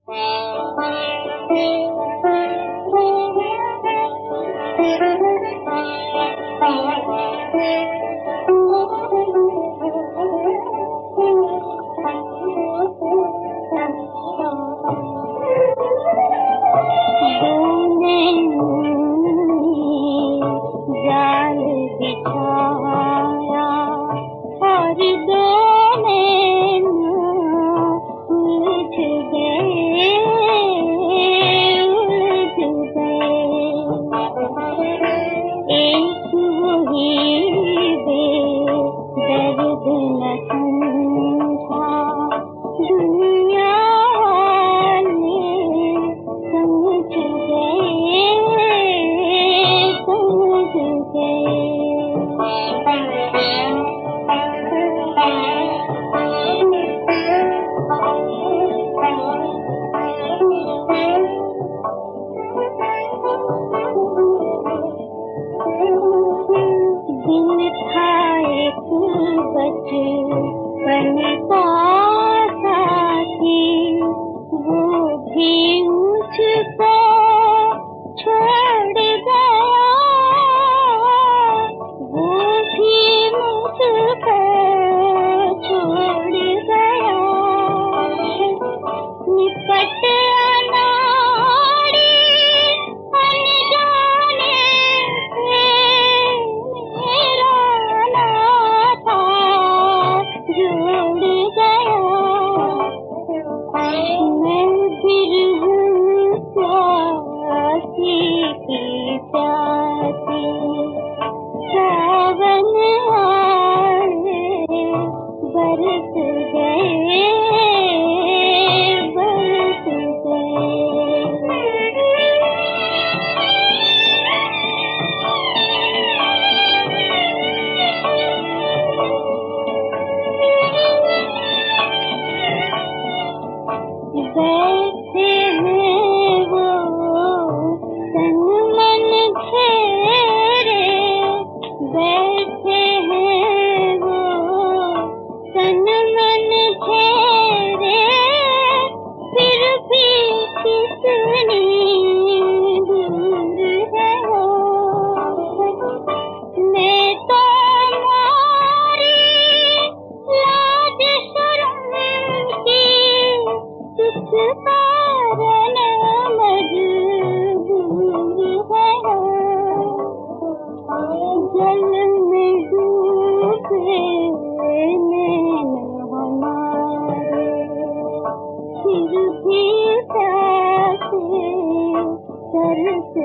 बचपन का साथी वो भी मुझको छोड़ गया, वो भी मुझको छोड़ गया। निपट अनाड़ी अनजाने से मेरा नाता जुड़ गया। मैं फिर हूँ प्यासी की प्यासी, सावन आए बरस गए बरस बैठे हैं वो तन मन घेरे, बैठे हैं वो तन मन घेरे, फिर भी कितनी दूर है वो। मैं तो मारी लाज शर्म की किस कारण मजबूर है। जल में डूबे नैन हमारे, फिर भी प्यासे तरस